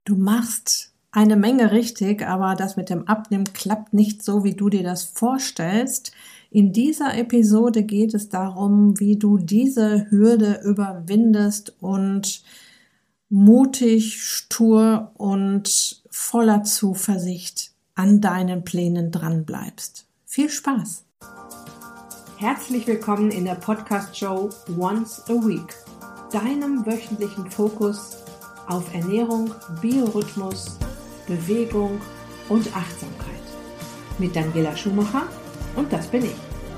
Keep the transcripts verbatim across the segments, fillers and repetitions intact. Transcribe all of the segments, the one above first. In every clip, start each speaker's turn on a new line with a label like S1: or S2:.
S1: Du machst eine Menge richtig, aber das mit dem Abnehmen klappt nicht so, wie du dir das vorstellst. In dieser Episode geht es darum, wie du diese Hürde überwindest und mutig, stur und voller Zuversicht an deinen Plänen dranbleibst. Viel Spaß! Herzlich willkommen in der Podcast-Show Once a Week, deinem wöchentlichen Fokus auf Ernährung, Biorhythmus, Bewegung und Achtsamkeit. Mit Daniela Schumacher und das bin ich.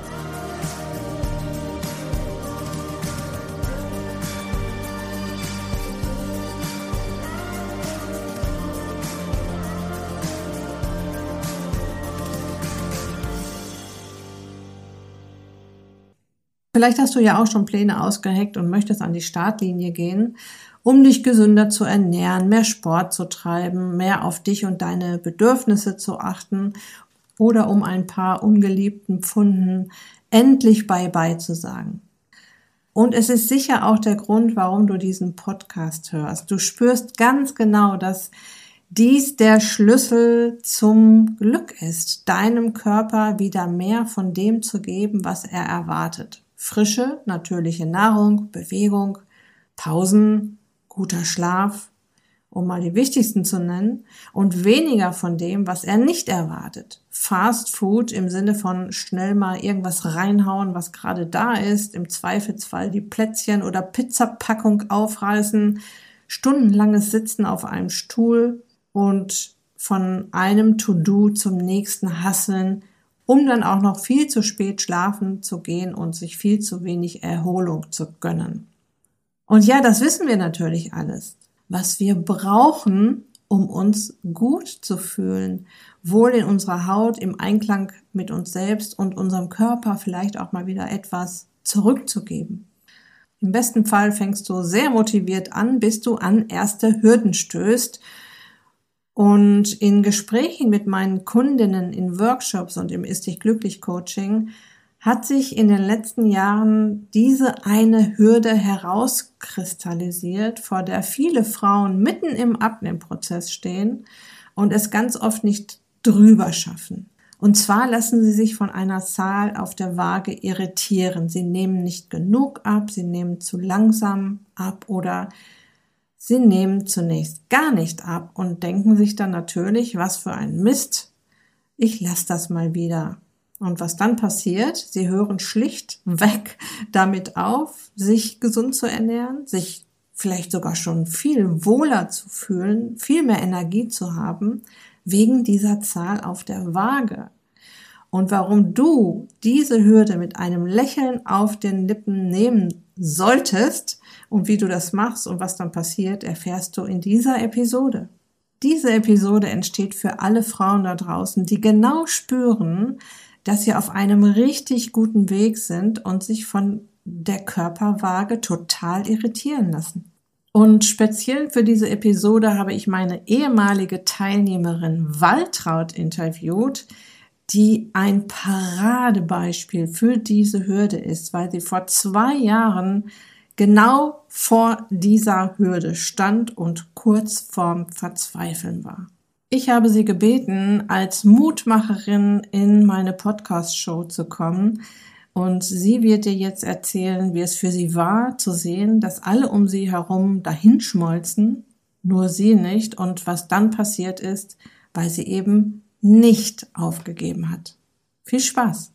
S1: Vielleicht hast du ja auch schon Pläne ausgeheckt und möchtest an die Startlinie gehen, um dich gesünder zu ernähren, mehr Sport zu treiben, mehr auf dich und deine Bedürfnisse zu achten oder um ein paar ungeliebten Pfunden endlich Bye-bye zu sagen. Und es ist sicher auch der Grund, warum du diesen Podcast hörst. Du spürst ganz genau, dass dies der Schlüssel zum Glück ist, deinem Körper wieder mehr von dem zu geben, was er erwartet. Frische, natürliche Nahrung, Bewegung, Pausen, guter Schlaf, um mal die wichtigsten zu nennen, und weniger von dem, was er nicht erwartet. Fast Food im Sinne von schnell mal irgendwas reinhauen, was gerade da ist, im Zweifelsfall die Plätzchen oder Pizzapackung aufreißen, stundenlanges Sitzen auf einem Stuhl und von einem To-Do zum nächsten hasseln, um dann auch noch viel zu spät schlafen zu gehen und sich viel zu wenig Erholung zu gönnen. Und ja, das wissen wir natürlich alles. Was wir brauchen, um uns gut zu fühlen, wohl in unserer Haut, im Einklang mit uns selbst und unserem Körper vielleicht auch mal wieder etwas zurückzugeben. Im besten Fall fängst du sehr motiviert an, bis du an erste Hürden stößt. Und in Gesprächen mit meinen Kundinnen in Workshops und im Ist dich glücklich Coaching hat sich in den letzten Jahren diese eine Hürde herauskristallisiert, vor der viele Frauen mitten im Abnehmprozess stehen und es ganz oft nicht drüber schaffen. Und zwar lassen sie sich von einer Zahl auf der Waage irritieren. Sie nehmen nicht genug ab, sie nehmen zu langsam ab oder sie nehmen zunächst gar nicht ab und denken sich dann natürlich, was für ein Mist, ich lasse das mal wieder. Und was dann passiert, sie hören schlichtweg damit auf, sich gesund zu ernähren, sich vielleicht sogar schon viel wohler zu fühlen, viel mehr Energie zu haben, wegen dieser Zahl auf der Waage. Und warum du diese Hürde mit einem Lächeln auf den Lippen nehmen solltest und wie du das machst und was dann passiert, erfährst du in dieser Episode. Diese Episode entsteht für alle Frauen da draußen, die genau spüren, dass sie auf einem richtig guten Weg sind und sich von der Körperwaage total irritieren lassen. Und speziell für diese Episode habe ich meine ehemalige Teilnehmerin Waltraud interviewt, die ein Paradebeispiel für diese Hürde ist, weil sie vor zwei Jahren genau vor dieser Hürde stand und kurz vorm Verzweifeln war. Ich habe sie gebeten, als Mutmacherin in meine Podcast-Show zu kommen, und sie wird dir jetzt erzählen, wie es für sie war, zu sehen, dass alle um sie herum dahinschmolzen, nur sie nicht, und was dann passiert ist, weil sie eben nicht aufgegeben hat. Viel Spaß!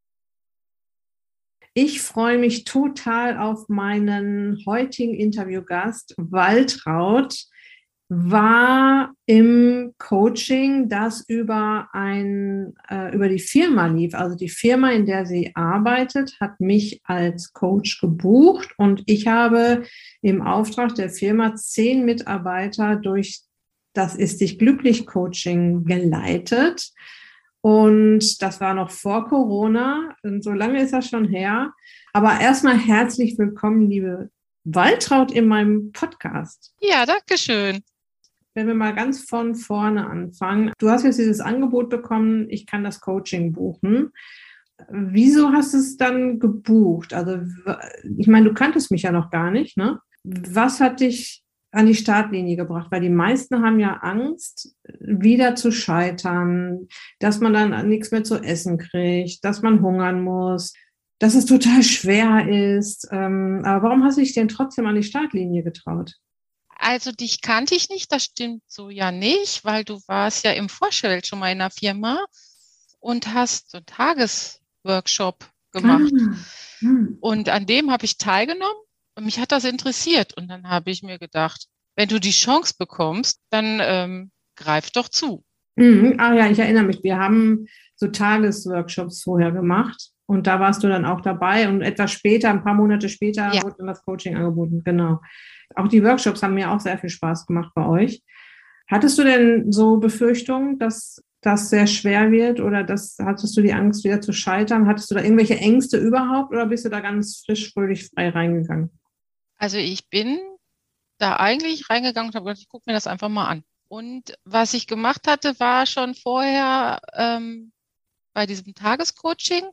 S1: Ich freue mich total auf meinen heutigen Interviewgast. Waltraud war im Coaching, das über ein äh, über die Firma lief. Also die Firma, in der sie arbeitet, hat mich als Coach gebucht und ich habe im Auftrag der Firma zehn Mitarbeiter durch das Ist dich glücklich Coaching geleitet. Und das war noch vor Corona, und so lange ist das schon her. Aber erstmal herzlich willkommen, liebe Waltraud, in meinem Podcast.
S2: Ja, danke schön.
S1: Wenn wir mal ganz von vorne anfangen. Du hast jetzt dieses Angebot bekommen, ich kann das Coaching buchen. Wieso hast du es dann gebucht? Also ich meine, du kanntest mich ja noch gar nicht, ne? Was hat dich an die Startlinie gebracht? Weil die meisten haben ja Angst, wieder zu scheitern, dass man dann nichts mehr zu essen kriegt, dass man hungern muss, dass es total schwer ist. Ähm, aber warum hast du dich denn trotzdem an die Startlinie getraut?
S2: Also dich kannte ich nicht, das stimmt so ja nicht, weil du warst ja im Vorfeld schon mal in einer Firma und hast so einen Tagesworkshop
S1: Ah,
S2: gemacht.
S1: hm.
S2: Und an dem habe ich teilgenommen und mich hat das interessiert. Und dann habe ich mir gedacht, wenn du die Chance bekommst, dann ähm, greif doch zu.
S1: Mhm. Ah ja, ich erinnere mich. Wir haben so Tagesworkshops vorher gemacht und da warst du dann auch dabei und etwas später, ein paar Monate später,
S2: Ja,
S1: wurde dann das Coaching angeboten. Genau. Auch die Workshops haben mir auch sehr viel Spaß gemacht bei euch. Hattest du denn so Befürchtungen, dass das sehr schwer wird oder dass, hattest du die Angst, wieder zu scheitern? Hattest du da irgendwelche Ängste überhaupt oder bist du da ganz frisch, fröhlich, frei reingegangen?
S2: also ich bin da eigentlich reingegangen und habe gedacht, ich gucke mir das einfach mal an. Und was ich gemacht hatte, war schon vorher ähm, bei diesem Tagescoaching,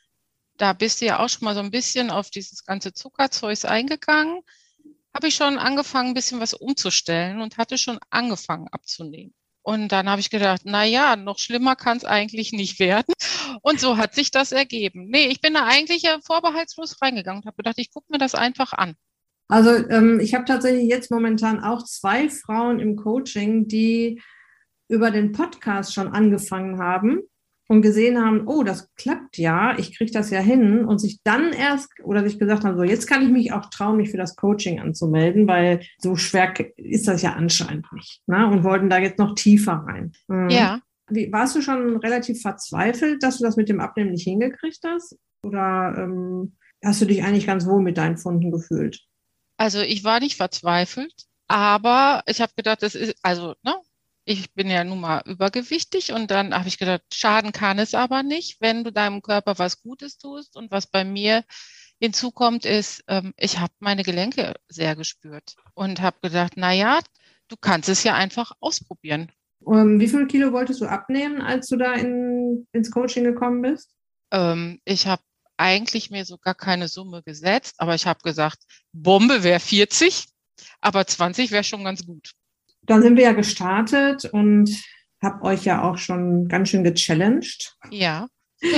S2: da bist du ja auch schon mal so ein bisschen auf dieses ganze Zuckerzeugs eingegangen, habe ich schon angefangen, ein bisschen was umzustellen und hatte schon angefangen abzunehmen. Und dann habe ich gedacht, na ja, noch schlimmer kann es eigentlich nicht werden. Und so hat sich das ergeben. Nee, ich bin da eigentlich ja vorbehaltslos reingegangen und habe gedacht, ich gucke mir das einfach an.
S1: Also ähm, ich habe tatsächlich jetzt momentan auch zwei Frauen im Coaching, die über den Podcast schon angefangen haben und gesehen haben, oh, das klappt ja, ich kriege das ja hin und sich dann erst oder sich gesagt haben, so jetzt kann ich mich auch trauen, mich für das Coaching anzumelden, weil so schwer ist das ja anscheinend nicht. Ne? Und wollten da jetzt noch tiefer rein. Mhm.
S2: Ja,
S1: Wie, warst du schon relativ verzweifelt, dass du das mit dem Abnehmen nicht hingekriegt hast? Oder ähm, hast du dich eigentlich ganz wohl mit deinen Funden gefühlt?
S2: also ich war nicht verzweifelt, aber ich habe gedacht, das ist, also, ne, ich bin ja nun mal übergewichtig und dann habe ich gedacht, schaden kann es aber nicht, wenn du deinem Körper was Gutes tust. Und was bei mir hinzukommt, ist, ähm, ich habe meine Gelenke sehr gespürt und habe gedacht, na ja, du kannst es ja einfach ausprobieren.
S1: Ähm, wie viel Kilo wolltest du abnehmen, als du da in, ins Coaching gekommen bist?
S2: Ähm, ich habe eigentlich mir so gar keine Summe gesetzt, aber ich habe gesagt, Bombe wäre vierzig, aber zwanzig wäre schon ganz gut.
S1: Dann sind wir ja gestartet und habe euch ja auch schon ganz schön gechallenged.
S2: Ja.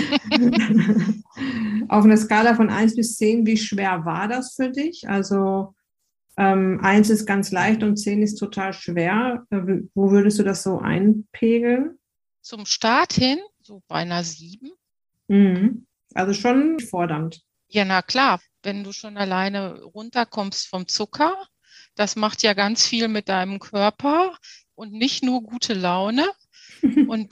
S1: Auf einer Skala von eins bis zehn, wie schwer war das für dich? Also ähm, eins ist ganz leicht und zehn ist total schwer. Äh, Wo würdest du das so einpegeln?
S2: Zum Start hin, so bei einer sieben.
S1: Mhm. Also schon fordernd.
S2: Ja, na klar, wenn du schon alleine runterkommst vom Zucker, das macht ja ganz viel mit deinem Körper und nicht nur gute Laune. Und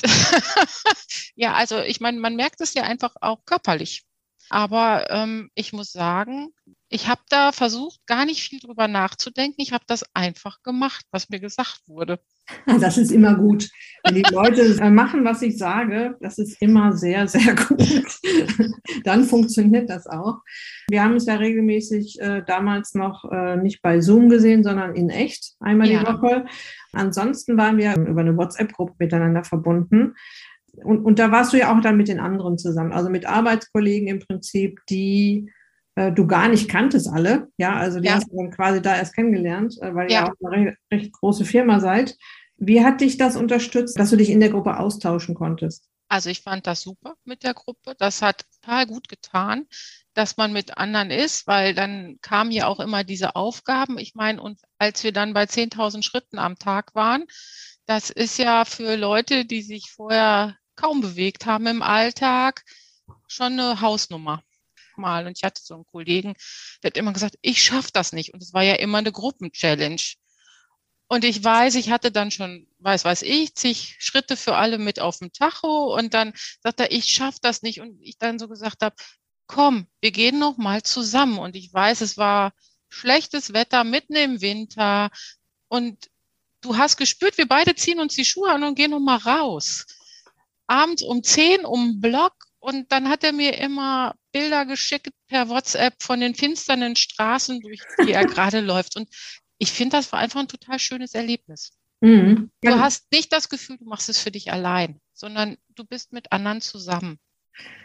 S2: ja, also ich meine, man merkt es ja einfach auch körperlich. Aber ähm, ich muss sagen, ich habe da versucht, gar nicht viel drüber nachzudenken. Ich habe das einfach gemacht, was mir gesagt wurde.
S1: Das ist immer gut. Wenn die Leute äh, machen, was ich sage, das ist immer sehr, sehr gut. Dann funktioniert das auch. Wir haben es ja regelmäßig äh, damals noch äh, nicht bei Zoom gesehen, sondern in echt, einmal die
S2: Ja,
S1: Woche. Ansonsten waren wir über eine WhatsApp-Gruppe miteinander verbunden. Und, und da warst du ja auch dann mit den anderen zusammen, also mit Arbeitskollegen im Prinzip, die äh, du gar nicht kanntest alle. Ja, also die
S2: ja,
S1: hast du dann quasi da erst kennengelernt, äh, weil ihr
S2: ja.
S1: ja auch eine recht, recht große Firma seid. Wie hat dich das unterstützt, dass du dich in der Gruppe austauschen konntest?
S2: Also ich fand das super mit der Gruppe. Das hat total gut getan, dass man mit anderen ist, weil dann kamen ja auch immer diese Aufgaben. Ich meine, und als wir dann bei zehntausend Schritten am Tag waren, das ist ja für Leute, die sich vorher kaum bewegt haben im Alltag, schon eine Hausnummer. Mal. Und ich hatte so einen Kollegen, der hat immer gesagt, ich schaffe das nicht. Und es war ja immer eine Gruppenchallenge. Und ich weiß, ich hatte dann schon, weiß, weiß ich, zig Schritte für alle mit auf dem Tacho. Und dann sagt er, ich schaffe das nicht. Und ich dann so gesagt habe, komm, wir gehen noch mal zusammen. Und ich weiß, es war schlechtes Wetter mitten im Winter. Und du hast gespürt, wir beide ziehen uns die Schuhe an und gehen noch mal raus. Abends um zehn um den Block. Und dann hat er mir immer Bilder geschickt per WhatsApp von den finsternen Straßen, durch die er gerade läuft. Und ich finde, das war einfach ein total schönes Erlebnis.
S1: Mhm.
S2: Du
S1: Ja,
S2: hast nicht das Gefühl, du machst es für dich allein, sondern du bist mit anderen zusammen.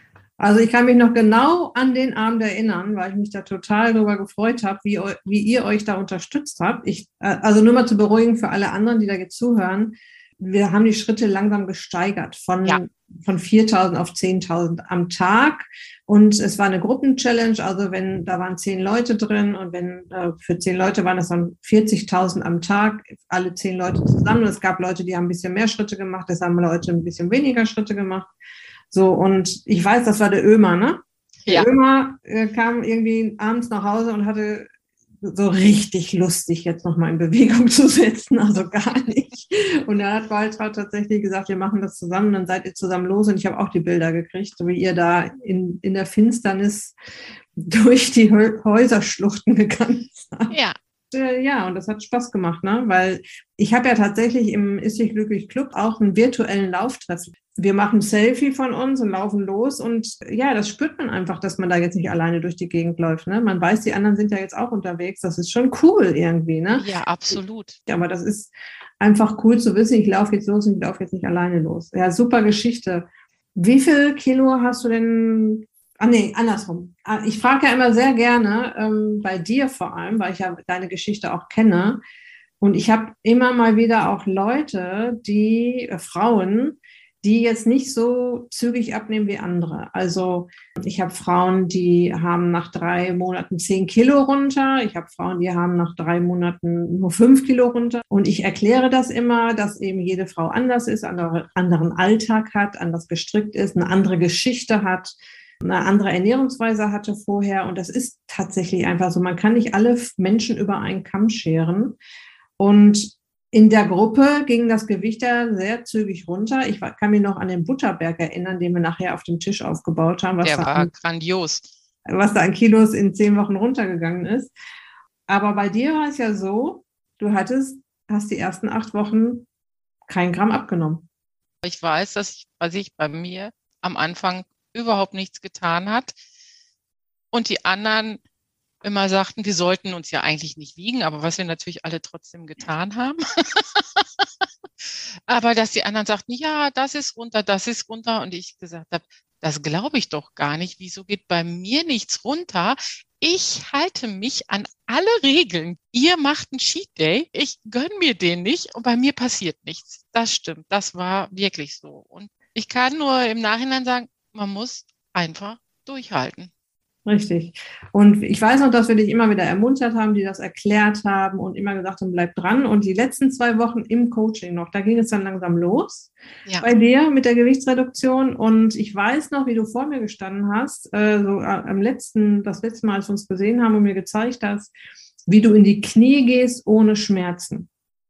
S1: Also ich kann mich noch genau an den Abend erinnern, weil ich mich da total darüber gefreut habe, wie, wie ihr euch da unterstützt habt. Ich, also nur mal zu beruhigen für alle anderen, die da jetzt zuhören. Wir haben die Schritte langsam gesteigert von, ja. von viertausend auf zehntausend am Tag. Und es war eine Gruppenchallenge, also wenn da waren zehn Leute drin und wenn äh, für zehn Leute waren das dann vierzigtausend am Tag, alle zehn Leute zusammen. Es gab Leute, die haben ein bisschen mehr Schritte gemacht, es haben Leute ein bisschen weniger Schritte gemacht. So, und ich weiß, das war der Ömer, ne? Der ja. Ömer äh, kam irgendwie abends nach Hause und hatte so richtig Lust, sich jetzt nochmal in Bewegung zu setzen, also gar nicht. Und er hat Waltraud tatsächlich gesagt, wir machen das zusammen, dann seid ihr zusammen los. Und ich habe auch die Bilder gekriegt, so wie ihr da in, in der Finsternis durch die Häuserschluchten gegangen seid.
S2: Ja.
S1: Ja, und das hat Spaß gemacht, ne? Weil ich habe ja tatsächlich im Ist dich glücklich Club auch einen virtuellen Lauftreff. Wir machen ein Selfie von uns und laufen los und ja, das spürt man einfach, dass man da jetzt nicht alleine durch die Gegend läuft, ne? Man weiß, die anderen sind ja jetzt auch unterwegs, das ist schon cool irgendwie, ne?
S2: Ja, absolut.
S1: Ja, aber das ist einfach cool zu wissen, ich laufe jetzt los und ich laufe jetzt nicht alleine los. Ja, super Geschichte. Wie viel Kilo hast du denn? Ah nee, andersrum. Ich frage ja immer sehr gerne, ähm, bei dir vor allem, weil ich ja deine Geschichte auch kenne. Und ich habe immer mal wieder auch Leute, die, äh, Frauen, die jetzt nicht so zügig abnehmen wie andere. Also ich habe Frauen, die haben nach drei Monaten zehn Kilo runter. Ich habe Frauen, die haben nach drei Monaten nur fünf Kilo runter. Und ich erkläre das immer, dass eben jede Frau anders ist, einen anderen Alltag hat, anders gestrickt ist, eine andere Geschichte hat, eine andere Ernährungsweise hatte vorher. Und das ist tatsächlich einfach so. Man kann nicht alle Menschen über einen Kamm scheren. Und in der Gruppe ging das Gewicht ja sehr zügig runter. Ich kann mich noch an den Butterberg erinnern, den wir nachher auf dem Tisch aufgebaut haben. Was
S2: der
S1: da
S2: war
S1: an,
S2: grandios.
S1: Was da an Kilos in zehn Wochen runtergegangen ist. Aber bei dir war es ja so, du hattest, hast die ersten acht Wochen kein Gramm abgenommen.
S2: Ich weiß, dass ich, was ich bei mir am Anfang überhaupt nichts getan hat. Und die anderen immer sagten, wir sollten uns ja eigentlich nicht wiegen, aber was wir natürlich alle trotzdem getan haben. Aber dass die anderen sagten, ja, das ist runter, das ist runter. Und ich gesagt habe, das glaube ich doch gar nicht. Wieso geht bei mir nichts runter? Ich halte mich an alle Regeln. Ihr macht einen Cheat Day, ich gönne mir den nicht und bei mir passiert nichts. Das stimmt, das war wirklich so. Und ich kann nur im Nachhinein sagen, man muss einfach durchhalten.
S1: Richtig. Und ich weiß noch, dass wir dich immer wieder ermuntert haben, die das erklärt haben und immer gesagt haben, bleib dran. Und die letzten zwei Wochen im Coaching noch, da ging es dann langsam los, ja, bei dir mit der Gewichtsreduktion. Und ich weiß noch, wie du vor mir gestanden hast, äh, so am letzten, das letzte Mal, als wir uns gesehen haben und mir gezeigt hast, wie du in die Knie gehst ohne Schmerzen.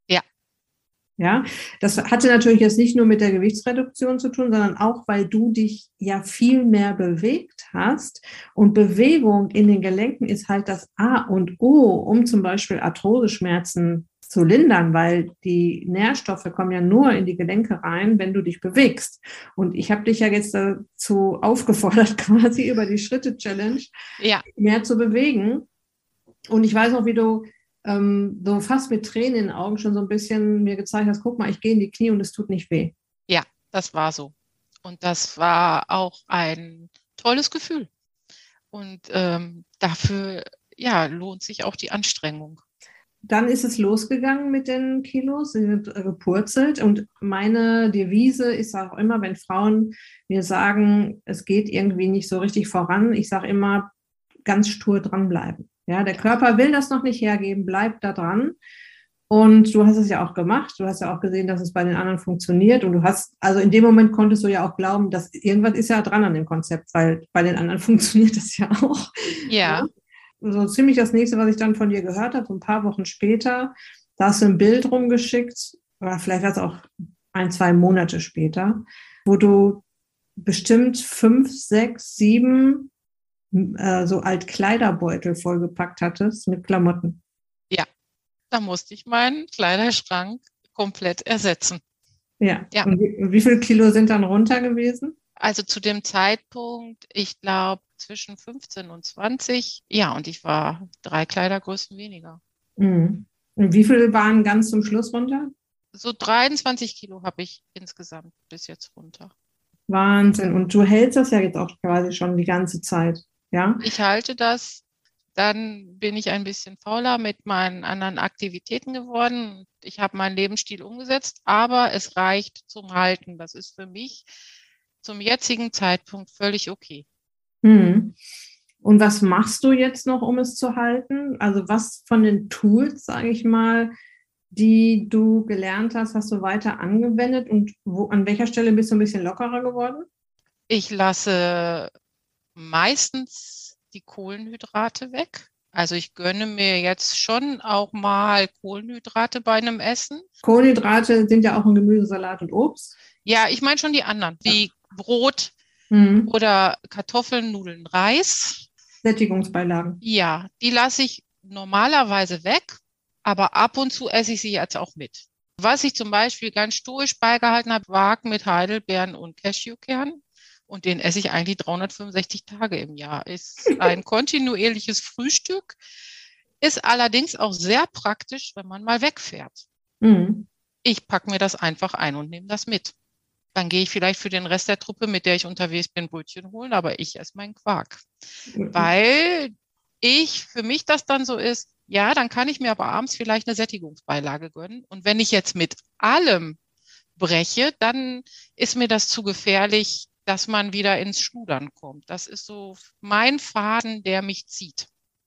S1: Ja, das hatte natürlich jetzt nicht nur mit der Gewichtsreduktion zu tun, sondern auch, weil du dich ja viel mehr bewegt hast. Und Bewegung in den Gelenken ist halt das A und O, um zum Beispiel Arthroseschmerzen zu lindern, weil die Nährstoffe kommen ja nur in die Gelenke rein, wenn du dich bewegst. Und ich habe dich ja jetzt dazu aufgefordert, quasi über die Schritte-Challenge, ja, mehr zu bewegen. Und ich weiß noch, wie du Ähm, so fast mit Tränen in den Augen schon so ein bisschen mir gezeigt hast, guck mal, ich gehe in die Knie und es tut nicht weh.
S2: Ja, das war so. Und das war auch ein tolles Gefühl. Und ähm, dafür, ja, lohnt sich auch die Anstrengung.
S1: Dann ist es losgegangen mit den Kilos, sie sind gepurzelt. Und meine Devise ist auch immer, wenn Frauen mir sagen, es geht irgendwie nicht so richtig voran, ich sage immer, ganz stur dranbleiben. Ja, der Körper will das noch nicht hergeben, bleib da dran. Und du hast es ja auch gemacht. Du hast ja auch gesehen, dass es bei den anderen funktioniert. Und du hast, also in dem Moment konntest du ja auch glauben, dass irgendwas ist ja dran an dem Konzept, weil bei den anderen funktioniert das ja auch.
S2: Ja.
S1: Ja. So ziemlich das nächste, was ich dann von dir gehört habe, so ein paar Wochen später, da hast du ein Bild rumgeschickt, oder vielleicht war es auch ein, zwei Monate später, wo du bestimmt fünf, sechs, sieben so Altkleiderbeutel vollgepackt hattest mit Klamotten.
S2: Ja, da musste ich meinen Kleiderschrank komplett ersetzen.
S1: Ja, ja. Und wie, wie viel Kilo sind dann runter gewesen?
S2: Also zu dem Zeitpunkt, ich glaube, zwischen fünfzehn und zwanzig. Ja, und ich war drei Kleidergrößen weniger.
S1: Mhm. Und wie viel waren ganz zum Schluss runter?
S2: So dreiundzwanzig Kilo habe ich insgesamt bis jetzt runter.
S1: Wahnsinn. Und du hältst das ja jetzt auch quasi schon die ganze Zeit, ja?
S2: Ich halte das, dann bin ich ein bisschen fauler mit meinen anderen Aktivitäten geworden. Ich habe meinen Lebensstil umgesetzt, aber es reicht zum Halten. Das ist für mich zum jetzigen Zeitpunkt völlig okay.
S1: Mhm. Und was machst du jetzt noch, um es zu halten? Also was von den Tools, sage ich mal, die du gelernt hast, hast du weiter angewendet und wo, an welcher Stelle bist du ein bisschen lockerer geworden?
S2: Ich lasse meistens die Kohlenhydrate weg. Also ich gönne mir jetzt schon auch mal Kohlenhydrate bei einem Essen.
S1: Kohlenhydrate sind ja auch in Gemüse, Salat und Obst.
S2: Ja, ich meine schon die anderen, wie Brot
S1: Mhm.
S2: oder Kartoffeln, Nudeln, Reis.
S1: Sättigungsbeilagen.
S2: Ja, die lasse ich normalerweise weg, aber ab und zu esse ich sie jetzt auch mit. Was ich zum Beispiel ganz stoisch beigehalten habe, Quark mit Heidelbeeren und Cashewkernen. Und den esse ich eigentlich dreihundertfünfundsechzig Tage im Jahr. Ist ein kontinuierliches Frühstück, ist allerdings auch sehr praktisch, wenn man mal wegfährt.
S1: Mhm.
S2: Ich packe mir das einfach ein und nehme das mit. Dann gehe ich vielleicht für den Rest der Truppe, mit der ich unterwegs bin, Brötchen holen, aber ich esse meinen Quark. Weil ich, für mich das dann so ist, ja, dann kann ich mir aber abends vielleicht eine Sättigungsbeilage gönnen. Und wenn ich jetzt mit allem breche, dann ist mir das zu gefährlich, dass man wieder ins Schludern kommt. Das ist so mein Faden, der mich zieht.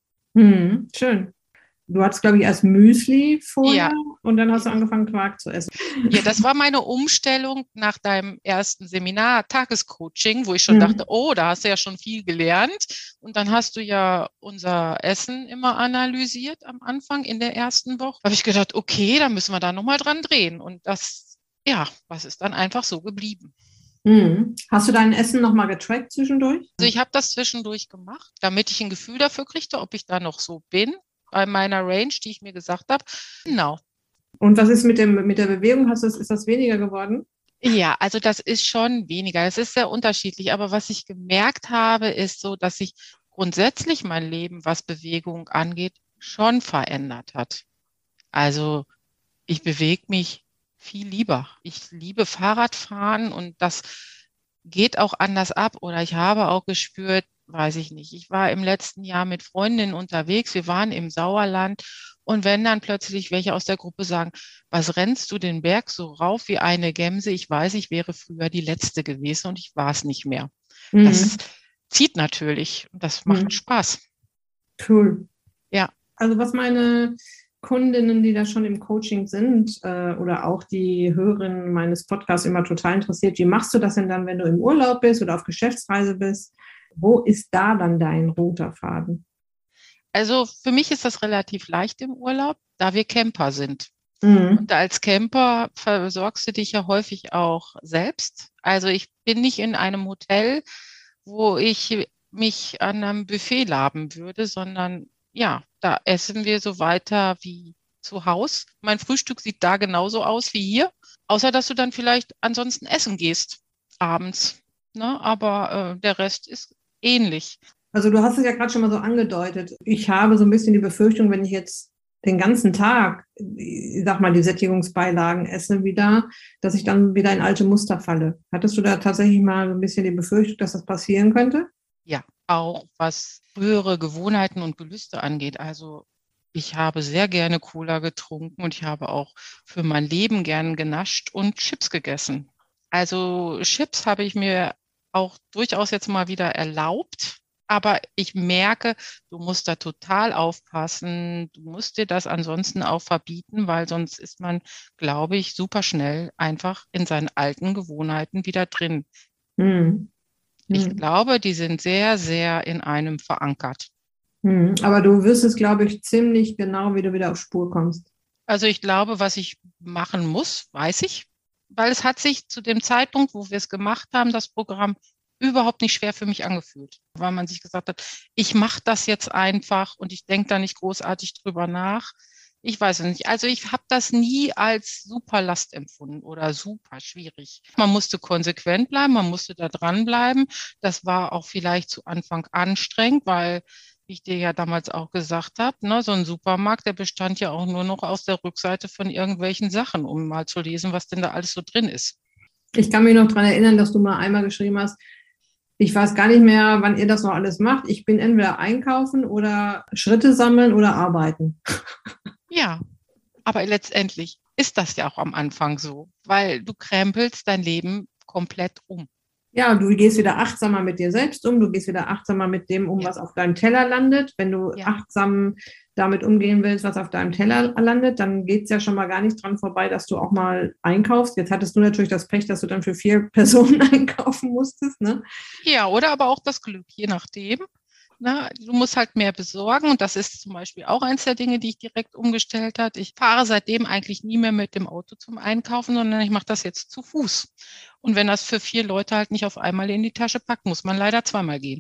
S1: Mhm. Schön. Du hattest, glaube ich, erst Müsli vorher
S2: Ja,
S1: und dann hast du angefangen, Quark zu essen.
S2: ja, das war meine Umstellung nach deinem ersten Seminar, Tagescoaching, wo ich schon dachte,
S1: Mhm.
S2: oh, da hast du ja schon viel gelernt. Und dann hast du ja unser Essen immer analysiert am Anfang in der ersten Woche. Da habe ich gedacht, okay, dann müssen wir da nochmal dran drehen. Und das, ja, was ist dann einfach so geblieben.
S1: Mhm. Hast du dein Essen nochmal getrackt zwischendurch?
S2: Also ich habe das zwischendurch gemacht, damit ich ein Gefühl dafür kriegte, ob ich da noch so bin bei meiner Range, die ich mir gesagt habe. Genau.
S1: Und was ist mit dem, mit der Bewegung? Hast du, ist das weniger geworden?
S2: Ja, also das ist schon weniger. Es ist sehr unterschiedlich. Aber was ich gemerkt habe, ist so, dass sich grundsätzlich mein Leben, was Bewegung angeht, schon verändert hat. Also ich bewege mich viel lieber. Ich liebe Fahrradfahren und das geht auch anders ab. Oder ich habe auch gespürt, weiß ich nicht. Ich war im letzten Jahr mit Freundinnen unterwegs. Wir waren im Sauerland. Und wenn dann plötzlich welche aus der Gruppe sagen, was rennst du den Berg so rauf wie eine Gemse? Ich weiß, ich wäre früher die Letzte gewesen und ich war es nicht mehr. Das
S1: Mhm.
S2: zieht natürlich und das macht
S1: Mhm.
S2: Spaß.
S1: Cool.
S2: Ja.
S1: Also was meine Kundinnen, die da schon im Coaching sind äh, oder auch die Hörerinnen meines Podcasts immer total interessiert, wie machst du das denn dann, wenn du im Urlaub bist oder auf Geschäftsreise bist? Wo ist da dann dein roter Faden?
S2: Also für mich ist das relativ leicht im Urlaub, da wir Camper sind.
S1: Mhm.
S2: Und als Camper versorgst du dich ja häufig auch selbst. Also ich bin nicht in einem Hotel, wo ich mich an einem Buffet laben würde, sondern ja, da essen wir so weiter wie zu Hause. Mein Frühstück sieht da genauso aus wie hier, außer dass du dann vielleicht ansonsten essen gehst abends. Ne? Aber äh, der Rest ist ähnlich.
S1: Also du hast es ja gerade schon mal so angedeutet. Ich habe so ein bisschen die Befürchtung, wenn ich jetzt den ganzen Tag, ich sag mal, die Sättigungsbeilagen esse wieder, dass ich dann wieder in alte Muster falle. Hattest du da tatsächlich mal so ein bisschen die Befürchtung, dass das passieren könnte?
S2: Ja, auch was frühere Gewohnheiten und Gelüste angeht. Also ich habe sehr gerne Cola getrunken und ich habe auch für mein Leben gern genascht und Chips gegessen. Also Chips habe ich mir auch durchaus jetzt mal wieder erlaubt. Aber ich merke, du musst da total aufpassen. Du musst dir das ansonsten auch verbieten, weil sonst ist man, glaube ich, super schnell einfach in seinen alten Gewohnheiten wieder drin.
S1: Hm.
S2: Ich
S1: Hm.
S2: glaube, die sind sehr, sehr in einem verankert.
S1: Hm. Aber du wirst es, glaube ich, ziemlich genau, wie du wieder auf Spur kommst.
S2: Also ich glaube, was ich machen muss, weiß ich, weil es hat sich zu dem Zeitpunkt, wo wir es gemacht haben, das Programm überhaupt nicht schwer für mich angefühlt, weil man sich gesagt hat, ich mache das jetzt einfach und ich denke da nicht großartig drüber nach. Ich weiß es nicht. Also ich habe das nie als super Last empfunden oder super schwierig. Man musste konsequent bleiben, man musste da dranbleiben. Das war auch vielleicht zu Anfang anstrengend, weil wie ich dir ja damals auch gesagt habe, ne, so ein Supermarkt, der bestand ja auch nur noch aus der Rückseite von irgendwelchen Sachen, um mal zu lesen, was denn da alles so drin ist.
S1: Ich kann mich noch daran erinnern, dass du mal einmal geschrieben hast, ich weiß gar nicht mehr, wann ihr das noch alles macht. Ich bin entweder einkaufen oder Schritte sammeln oder arbeiten.
S2: Ja, aber letztendlich ist das ja auch am Anfang so, weil du krempelst dein Leben komplett um.
S1: Ja, du gehst wieder achtsamer mit dir selbst um, du gehst wieder achtsamer mit dem um,
S2: Ja.
S1: was auf deinem Teller landet. Wenn du
S2: Ja.
S1: achtsam damit umgehen willst, was auf deinem Teller landet, dann geht es ja schon mal gar nicht dran vorbei, dass du auch mal einkaufst. Jetzt hattest du natürlich das Pech, dass du dann für vier Personen einkaufen musstest, ne?
S2: Ja, oder aber auch das Glück, je nachdem. Na, du musst halt mehr besorgen und das ist zum Beispiel auch eins der Dinge, die ich direkt umgestellt habe. Ich fahre seitdem eigentlich nie mehr mit dem Auto zum Einkaufen, sondern ich mache das jetzt zu Fuß. Und wenn das für vier Leute halt nicht auf einmal in die Tasche packt, muss man leider zweimal gehen.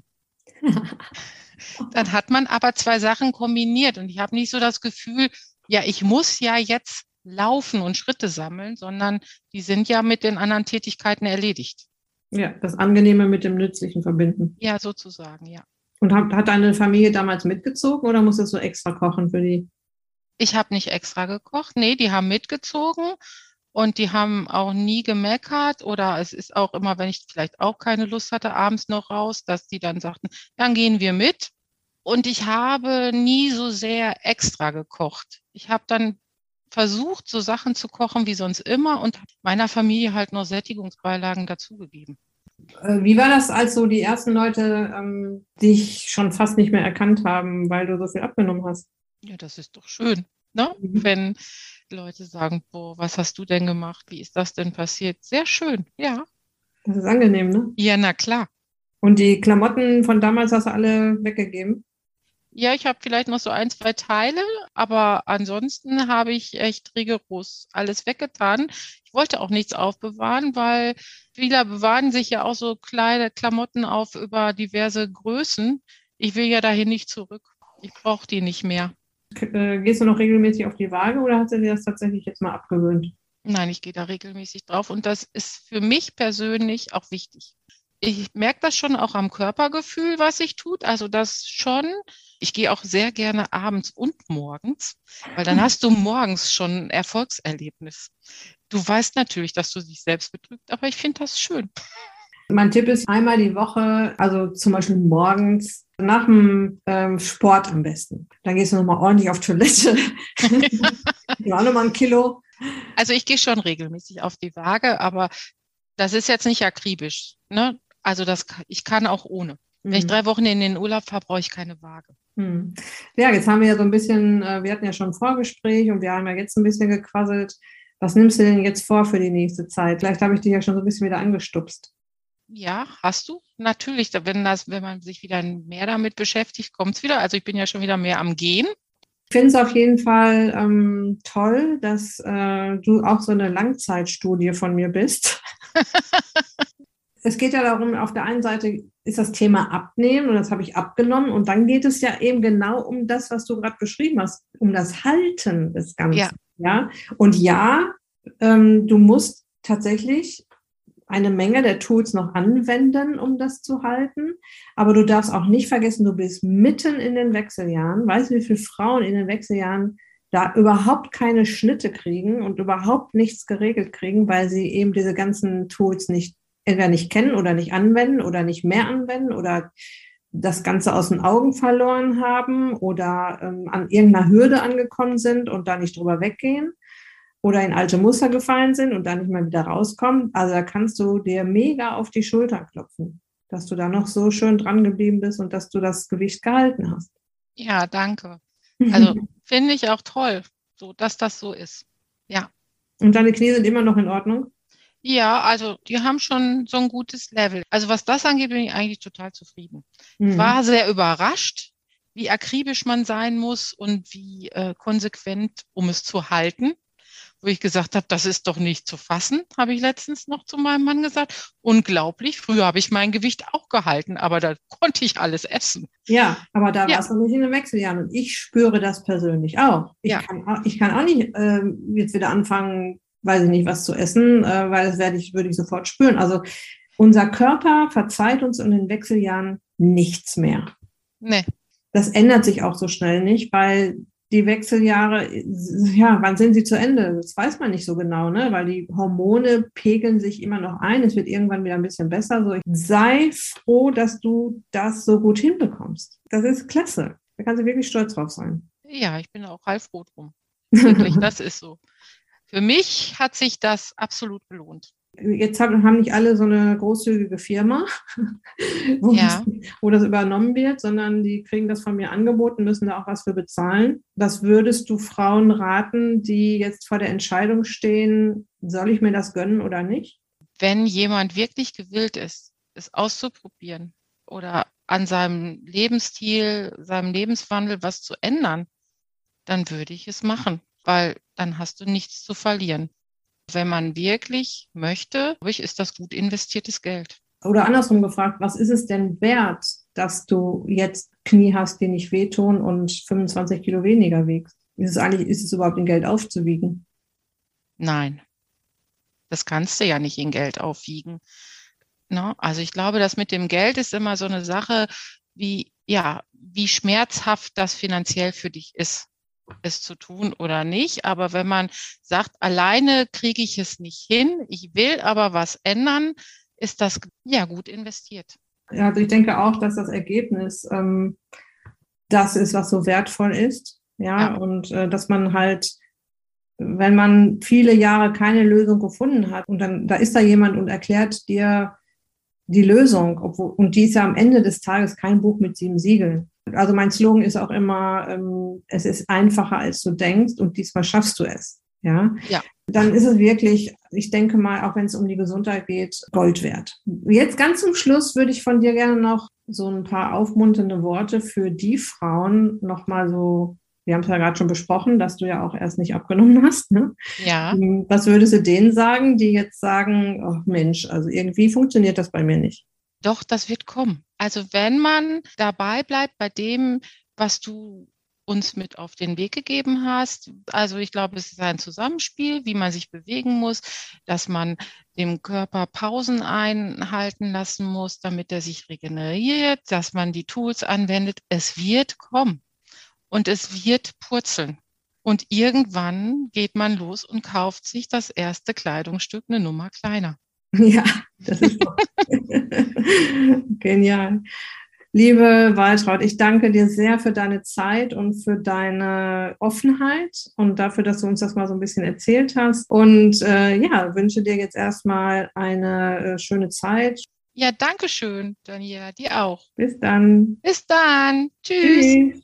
S2: Dann hat man aber zwei Sachen kombiniert und ich habe nicht so das Gefühl, ja, ich muss ja jetzt laufen und Schritte sammeln, sondern die sind ja mit den anderen Tätigkeiten erledigt.
S1: Ja, das Angenehme mit dem Nützlichen verbinden.
S2: Ja, sozusagen, ja.
S1: Und hat, hat deine Familie damals mitgezogen oder musstest du extra kochen für die?
S2: Ich habe nicht extra gekocht. Nee, die haben mitgezogen und die haben auch nie gemeckert oder es ist auch immer, wenn ich vielleicht auch keine Lust hatte, abends noch raus, dass die dann sagten, dann gehen wir mit. Und ich habe nie so sehr extra gekocht. Ich habe dann versucht, so Sachen zu kochen wie sonst immer und meiner Familie halt noch Sättigungsbeilagen dazugegeben.
S1: Wie war das, als so die ersten Leute ähm, dich schon fast nicht mehr erkannt haben, weil du so viel abgenommen hast?
S2: Ja, das ist doch schön, ne?
S1: Mhm.
S2: Wenn Leute sagen, boah, was hast du denn gemacht? Wie ist das denn passiert? Sehr schön, ja.
S1: Das ist angenehm, ne?
S2: Ja, na klar.
S1: Und die Klamotten von damals hast du alle weggegeben?
S2: Ja, ich habe vielleicht noch so ein, zwei Teile, aber ansonsten habe ich echt rigoros alles weggetan. Ich wollte auch nichts aufbewahren, weil viele bewahren sich ja auch so kleine Klamotten auf über diverse Größen. Ich will ja dahin nicht zurück. Ich brauche die nicht mehr.
S1: K- äh, Gehst du noch regelmäßig auf die Waage oder hast du dir das tatsächlich jetzt mal abgewöhnt?
S2: Nein, ich gehe da regelmäßig drauf und das ist für mich persönlich auch wichtig. Ich merke das schon auch am Körpergefühl, was sich tut. Also das schon. Ich gehe auch sehr gerne abends und morgens, weil dann hast du morgens schon ein Erfolgserlebnis. Du weißt natürlich, dass du dich selbst betrügst, aber ich finde das schön.
S1: Mein Tipp ist einmal die Woche, also zum Beispiel morgens, nach dem ähm, Sport am besten. Dann gehst du nochmal ordentlich auf Toilette. Ja, auch nochmal ein Kilo.
S2: Also ich gehe schon regelmäßig auf die Waage, aber das ist jetzt nicht akribisch, ne? Also das, ich kann auch ohne. Wenn ich drei Wochen in den Urlaub fahre, brauche ich keine Waage.
S1: Hm. Ja, jetzt haben wir ja so ein bisschen, äh, wir hatten ja schon ein Vorgespräch und wir haben ja jetzt ein bisschen gequasselt. Was nimmst du denn jetzt vor für die nächste Zeit? Vielleicht habe ich dich ja schon so ein bisschen wieder angestupst.
S2: Ja, hast du? Natürlich, da- wenn das, wenn man sich wieder mehr damit beschäftigt, kommt es wieder. Also ich bin ja schon wieder mehr am Gehen.
S1: Ich finde es auf jeden Fall ähm, toll, dass äh, du auch so eine Langzeitstudie von mir bist. Es geht ja darum, auf der einen Seite ist das Thema Abnehmen und das habe ich abgenommen und dann geht es ja eben genau um das, was du gerade beschrieben hast, um das Halten des Ganzen.
S2: Ja.
S1: Ja? Und ja, ähm, du musst tatsächlich eine Menge der Tools noch anwenden, um das zu halten, aber du darfst auch nicht vergessen, du bist mitten in den Wechseljahren. Weißt du, wie viele Frauen in den Wechseljahren da überhaupt keine Schnitte kriegen und überhaupt nichts geregelt kriegen, weil sie eben diese ganzen Tools nicht entweder nicht kennen oder nicht anwenden oder nicht mehr anwenden oder das Ganze aus den Augen verloren haben oder ähm, an irgendeiner Hürde angekommen sind und da nicht drüber weggehen oder in alte Muster gefallen sind und da nicht mehr wieder rauskommen. Also da kannst du dir mega auf die Schulter klopfen, dass du da noch so schön dran geblieben bist und dass du das Gewicht gehalten hast.
S2: Ja, danke. Also finde ich auch toll, so dass das so ist. Ja.
S1: Und deine Knie sind immer noch in Ordnung?
S2: Ja, also die haben schon so ein gutes Level. Also was das angeht, bin ich eigentlich total zufrieden. Ich
S1: Mhm.
S2: war sehr überrascht, wie akribisch man sein muss und wie äh, konsequent, um es zu halten. Wo ich gesagt habe, das ist doch nicht zu fassen, habe ich letztens noch zu meinem Mann gesagt. Unglaublich, früher habe ich mein Gewicht auch gehalten, aber da konnte ich alles essen.
S1: Ja, aber da
S2: Ja.
S1: warst du nicht in den Wechseljahren und ich spüre das persönlich auch. Ich,
S2: Ja.
S1: kann, auch- ich kann auch nicht ähm, jetzt wieder anfangen, weiß ich nicht, was zu essen, äh, weil das werde ich, würde ich sofort spüren. Also unser Körper verzeiht uns in den Wechseljahren nichts mehr.
S2: Nee.
S1: Das ändert sich auch so schnell nicht, weil die Wechseljahre, ja, wann sind sie zu Ende? Das weiß man nicht so genau, ne? Weil die Hormone pegeln sich immer noch ein. Es wird irgendwann wieder ein bisschen besser. So, sei froh, dass du das so gut hinbekommst. Das ist klasse. Da kannst du wirklich stolz drauf sein.
S2: Ja, ich bin auch heilfroh drum. Wirklich, das ist so. Für mich hat sich das absolut belohnt.
S1: Jetzt haben nicht alle so eine großzügige Firma, wo,
S2: Ja.
S1: das, wo das übernommen wird, sondern die kriegen das von mir angeboten, müssen da auch was für bezahlen. Was würdest du Frauen raten, die jetzt vor der Entscheidung stehen, soll ich mir das gönnen oder nicht?
S2: Wenn jemand wirklich gewillt ist, es auszuprobieren oder an seinem Lebensstil, seinem Lebenswandel was zu ändern, dann würde ich es machen, weil dann hast du nichts zu verlieren. Wenn man wirklich möchte, glaube ich, ist das gut investiertes Geld.
S1: Oder andersrum gefragt, was ist es denn wert, dass du jetzt Knie hast, die nicht wehtun und fünfundzwanzig Kilo weniger wiegst? Ist es eigentlich, ist es überhaupt in Geld aufzuwiegen?
S2: Nein, das kannst du ja nicht in Geld aufwiegen. No? Also ich glaube, das mit dem Geld ist immer so eine Sache, wie, ja, wie schmerzhaft das finanziell für dich ist, es zu tun oder nicht. Aber wenn man sagt, alleine kriege ich es nicht hin, ich will aber was ändern, ist das ja gut investiert.
S1: Ja, also ich denke auch, dass das Ergebnis ähm, das ist, was so wertvoll ist. Ja, ja. Und äh, dass man halt, wenn man viele Jahre keine Lösung gefunden hat und dann da ist da jemand und erklärt dir die Lösung, obwohl, und die ist ja am Ende des Tages kein Buch mit sieben Siegeln. Also mein Slogan ist auch immer, ähm, es ist einfacher, als du denkst und diesmal schaffst du es. Ja?
S2: Ja.
S1: Dann ist es wirklich, ich denke mal, auch wenn es um die Gesundheit geht, Gold wert. Jetzt ganz zum Schluss würde ich von dir gerne noch so ein paar aufmunternde Worte für die Frauen nochmal so, wir haben es ja gerade schon besprochen, dass du ja auch erst nicht abgenommen hast. Ne?
S2: Ja.
S1: Was würdest du denen sagen, die jetzt sagen, oh Mensch, also irgendwie funktioniert das bei mir nicht?
S2: Doch, das wird kommen. Also wenn man dabei bleibt bei dem, was du uns mit auf den Weg gegeben hast, also ich glaube, es ist ein Zusammenspiel, wie man sich bewegen muss, dass man dem Körper Pausen einhalten lassen muss, damit er sich regeneriert, dass man die Tools anwendet. Es wird kommen und es wird purzeln. Und irgendwann geht man los und kauft sich das erste Kleidungsstück eine Nummer kleiner.
S1: Ja, das ist doch genial. Liebe Waltraud, ich danke dir sehr für deine Zeit und für deine Offenheit und dafür, dass du uns das mal so ein bisschen erzählt hast. Und äh, ja, wünsche dir jetzt erstmal eine äh, schöne Zeit.
S2: Ja, danke schön, Daniela, dir auch.
S1: Bis dann.
S2: Bis dann. Tschüss.
S1: Tschüss.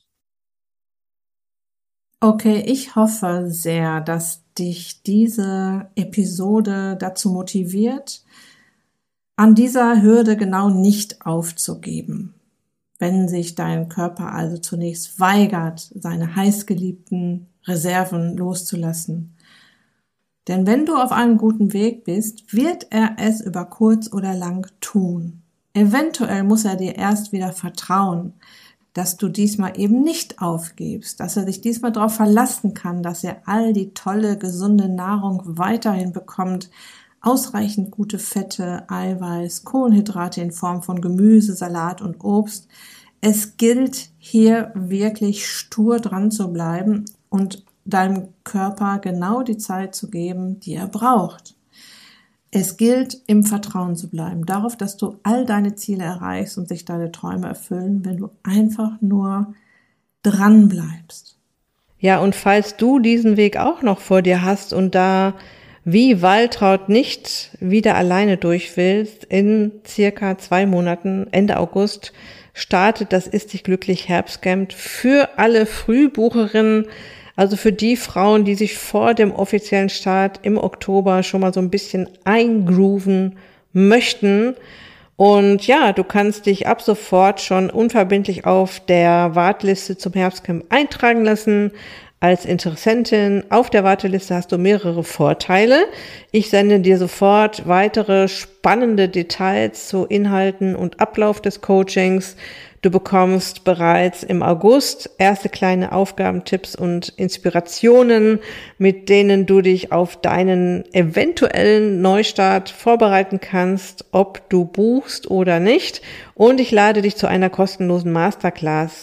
S1: Okay, ich hoffe sehr, dass dich diese Episode dazu motiviert, an dieser Hürde genau nicht aufzugeben. Wenn sich dein Körper also zunächst weigert, seine heißgeliebten Reserven loszulassen. Denn wenn du auf einem guten Weg bist, wird er es über kurz oder lang tun. Eventuell muss er dir erst wieder vertrauen, dass du diesmal eben nicht aufgibst, dass er sich diesmal darauf verlassen kann, dass er all die tolle, gesunde Nahrung weiterhin bekommt, ausreichend gute Fette, Eiweiß, Kohlenhydrate in Form von Gemüse, Salat und Obst. Es gilt hier wirklich stur dran zu bleiben und deinem Körper genau die Zeit zu geben, die er braucht. Es gilt, im Vertrauen zu bleiben, darauf, dass du all deine Ziele erreichst und sich deine Träume erfüllen, wenn du einfach nur dran bleibst.
S3: Ja, und falls du diesen Weg auch noch vor dir hast und da wie Waltraud nicht wieder alleine durch willst, in circa zwei Monaten, Ende August, startet das Ist dich glücklich Herbstcamp für alle Frühbucherinnen, also für die Frauen, die sich vor dem offiziellen Start im Oktober schon mal so ein bisschen eingrooven möchten. Und ja, du kannst dich ab sofort schon unverbindlich auf der Warteliste zum Herbstcamp eintragen lassen. Als Interessentin auf der Warteliste hast du mehrere Vorteile. Ich sende dir sofort weitere spannende Details zu Inhalten und Ablauf des Coachings. Du bekommst bereits im August erste kleine Aufgabentipps und Inspirationen, mit denen du dich auf deinen eventuellen Neustart vorbereiten kannst, ob du buchst oder nicht. Und ich lade dich zu einer kostenlosen Masterclass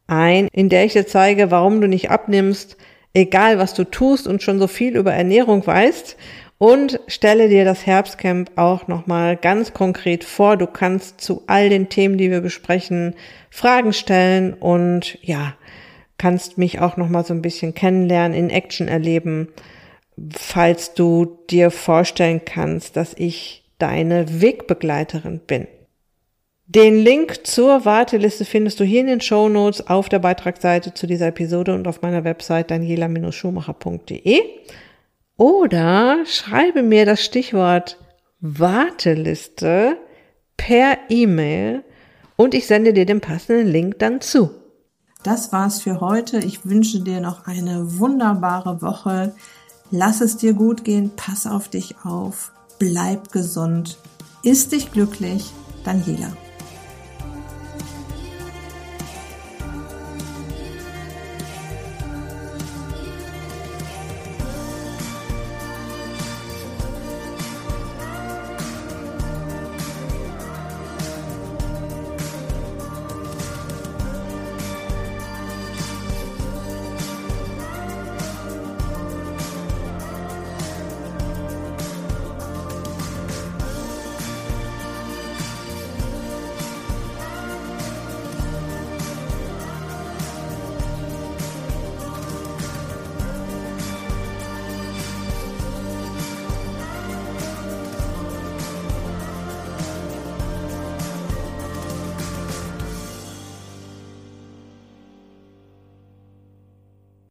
S1: Das war's für heute. Ich wünsche dir noch eine wunderbare Woche. Lass es dir gut gehen, pass auf dich auf, bleib gesund, iss dich glücklich, Daniela.